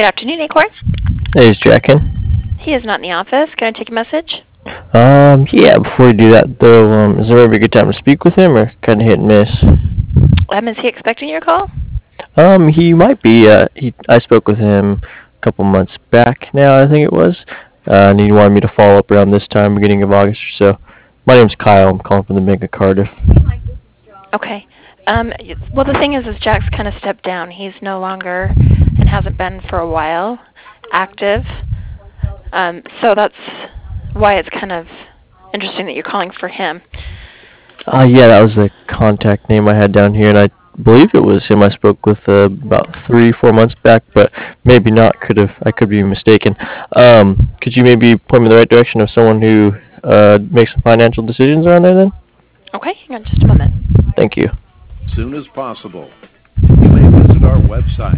Good afternoon, Acorn. Hey, is Jack in? He is not in the office. Can I take a message? Yeah, before we do that, though, is there ever a good time to speak with him, or kind of hit and miss? Is he expecting your call? He might be, I spoke with him a couple months back now, I think it was, and he wanted me to follow up around this time, beginning of August or so. My name's Kyle, I'm calling from the Bank of Cardiff. Okay. Well, the thing is Jack's kind of stepped down. He's no longer, and hasn't been for a while, active. So that's why it's kind of interesting that you're calling for him. Yeah, that was the contact name I had down here, and I believe it was him I spoke with about 3, 4 months back, but maybe not. I could be mistaken. Could you maybe point me in the right direction of someone who makes some financial decisions around there then? Okay, hang on just a moment. Thank you. Soon as possible. You may visit our website,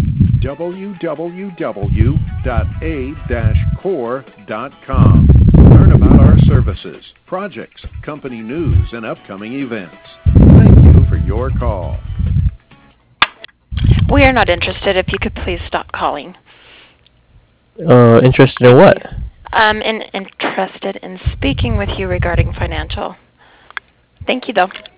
www.a-core.com. Learn about our services, projects, company news, and upcoming events. Thank you for your call. We are not interested. If you could please stop calling. Interested in what? I'm interested in speaking with you regarding financial. Thank you, though.